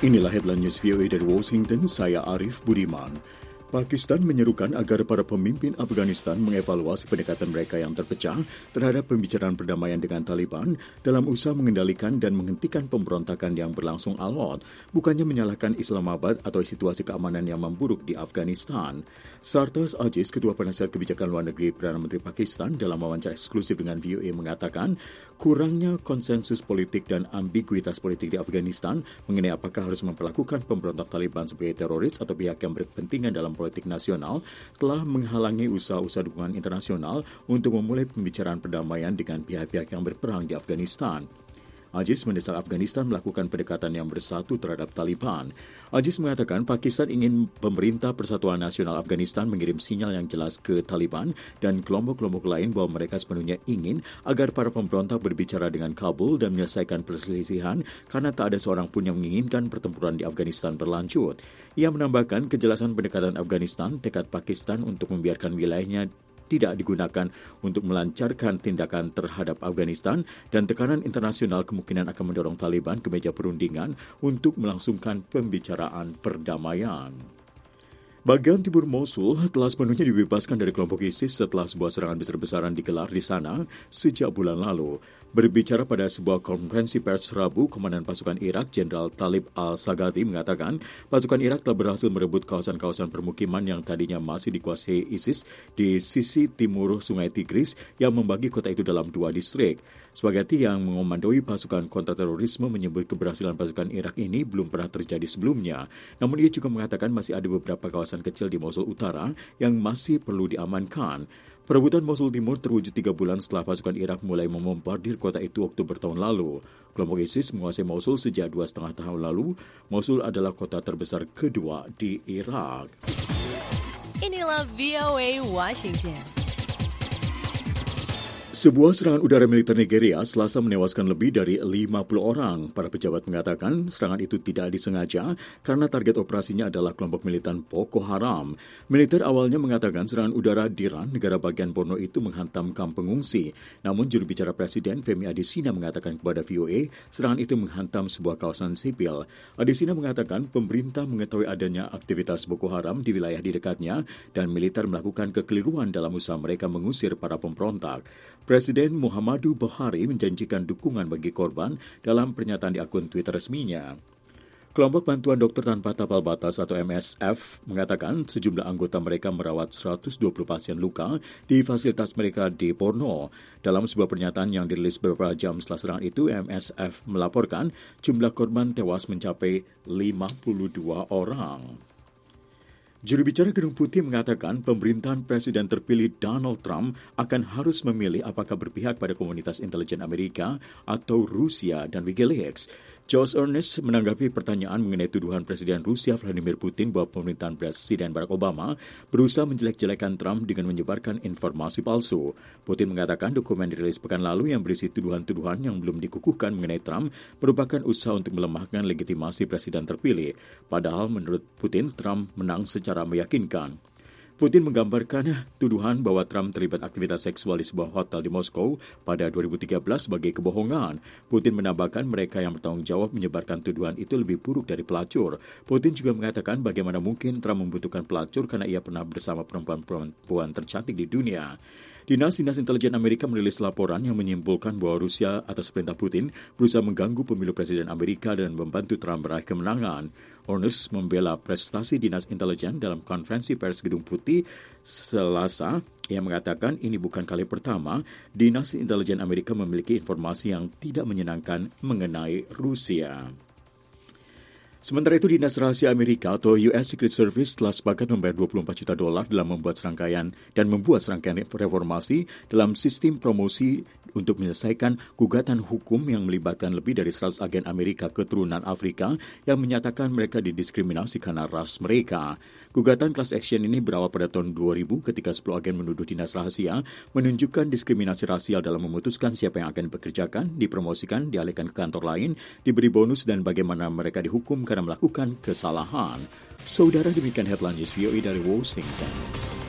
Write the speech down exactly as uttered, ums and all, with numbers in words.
Inilah headline news V O A dari Washington, saya Arif Budiman. Pakistan menyerukan agar para pemimpin Afghanistan mengevaluasi pendekatan mereka yang terpecah terhadap pembicaraan perdamaian dengan Taliban dalam usaha mengendalikan dan menghentikan pemberontakan yang berlangsung alot, bukannya menyalahkan Islamabad atau situasi keamanan yang memburuk di Afghanistan. Sartaj Aziz, Ketua Penasihat Kebijakan Luar Negeri Perdana Menteri Pakistan, dalam wawancara eksklusif dengan V O A mengatakan kurangnya konsensus politik dan ambiguitas politik di Afghanistan mengenai apakah harus memperlakukan pemberontak Taliban sebagai teroris atau pihak yang berkepentingan dalam politik nasional telah menghalangi usaha-usaha dukungan internasional untuk memulai pembicaraan perdamaian dengan pihak-pihak yang berperang di Afghanistan. Aziz mendesak Afghanistan melakukan pendekatan yang bersatu terhadap Taliban. Aziz mengatakan Pakistan ingin pemerintah Persatuan Nasional Afghanistan mengirim sinyal yang jelas ke Taliban dan kelompok-kelompok lain bahwa mereka sepenuhnya ingin agar para pemberontak berbicara dengan Kabul dan menyelesaikan perselisihan karena tak ada seorang pun yang menginginkan pertempuran di Afghanistan berlanjut. Ia menambahkan kejelasan pendekatan Afghanistan, tekad Pakistan untuk membiarkan wilayahnya tidak digunakan untuk melancarkan tindakan terhadap Afghanistan dan tekanan internasional kemungkinan akan mendorong Taliban ke meja perundingan untuk melangsungkan pembicaraan perdamaian. Bagian timur Mosul telah sepenuhnya dibebaskan dari kelompok ISIS setelah sebuah serangan besar-besaran digelar di sana sejak bulan lalu. Berbicara pada sebuah konferensi pers Rabu, Komandan Pasukan Irak, Jenderal Talib al-Saghafi mengatakan pasukan Irak telah berhasil merebut kawasan-kawasan permukiman yang tadinya masih dikuasai ISIS di sisi timur Sungai Tigris yang membagi kota itu dalam dua distrik. Spaghetti yang mengomandoi pasukan kontraterorisme menyebut keberhasilan pasukan Irak ini belum pernah terjadi sebelumnya. Namun ia juga mengatakan masih ada beberapa kawasan kecil di Mosul Utara yang masih perlu diamankan. Perebutan Mosul Timur terwujud tiga bulan setelah pasukan Irak mulai membombardir kota itu Oktober tahun lalu. Kelompok ISIS menguasai Mosul sejak dua setengah tahun lalu. Mosul adalah kota terbesar kedua di Irak. Inilah V O A Washington. Sebuah serangan udara militer Nigeria Selasa menewaskan lebih dari lima puluh orang. Para pejabat mengatakan serangan itu tidak disengaja karena target operasinya adalah kelompok militan Boko Haram. Militer awalnya mengatakan serangan udara Diran, negara bagian Borno itu menghantam kamp pengungsi. Namun juru bicara Presiden Femi Adesina mengatakan kepada V O A serangan itu menghantam sebuah kawasan sipil. Adesina mengatakan pemerintah mengetahui adanya aktivitas Boko Haram di wilayah di dekatnya dan militer melakukan kekeliruan dalam usaha mereka mengusir para pemberontak. Presiden Muhammadu Buhari menjanjikan dukungan bagi korban dalam pernyataan di akun Twitter resminya. Kelompok Bantuan Dokter Tanpa Tapal Batas atau M S F mengatakan sejumlah anggota mereka merawat seratus dua puluh pasien luka di fasilitas mereka di Borno. Dalam sebuah pernyataan yang dirilis beberapa jam setelah serangan itu, M S F melaporkan jumlah korban tewas mencapai lima puluh dua orang. Juru bicara Gedung Putih mengatakan pemerintahan Presiden terpilih Donald Trump akan harus memilih apakah berpihak pada komunitas intelijen Amerika atau Rusia dan WikiLeaks. Josh Earnest menanggapi pertanyaan mengenai tuduhan Presiden Rusia Vladimir Putin bahwa pemerintahan Presiden Barack Obama berusaha menjelek-jelekan Trump dengan menyebarkan informasi palsu. Putin mengatakan dokumen dirilis pekan lalu yang berisi tuduhan-tuduhan yang belum dikukuhkan mengenai Trump merupakan usaha untuk melemahkan legitimasi Presiden terpilih. Padahal menurut Putin, Trump menang secara meyakinkan. Putin menggambarkan tuduhan bahwa Trump terlibat aktivitas seksual di sebuah hotel di Moskow pada dua ribu tiga belas sebagai kebohongan. Putin menambahkan mereka yang bertanggung jawab menyebarkan tuduhan itu lebih buruk dari pelacur. Putin juga mengatakan bagaimana mungkin Trump membutuhkan pelacur karena ia pernah bersama perempuan-perempuan tercantik di dunia. Dinas-dinas intelijen Amerika merilis laporan yang menyimpulkan bahwa Rusia atas perintah Putin berusaha mengganggu pemilu Presiden Amerika dan membantu Trump meraih kemenangan. Earnest membela prestasi dinas intelijen dalam konferensi pers Gedung Putih Selasa. Ia mengatakan ini bukan kali pertama dinas intelijen Amerika memiliki informasi yang tidak menyenangkan mengenai Rusia. Sementara itu, Dinas Rahasia Amerika atau U S Secret Service telah sepakat membayar dua puluh empat juta dolar dalam membuat serangkaian dan membuat serangkaian reformasi dalam sistem promosi untuk menyelesaikan gugatan hukum yang melibatkan lebih dari seratus agen Amerika keturunan Afrika yang menyatakan mereka didiskriminasi karena ras mereka. Gugatan class action ini berawal pada tahun dua ribu ketika sepuluh agen menuduh Dinas Rahasia menunjukkan diskriminasi rasial dalam memutuskan siapa yang akan dipekerjakan, dipromosikan, dialihkan ke kantor lain, diberi bonus dan bagaimana mereka dihukum karena melakukan kesalahan. Saudara, demikian headline news V O A dari Washington.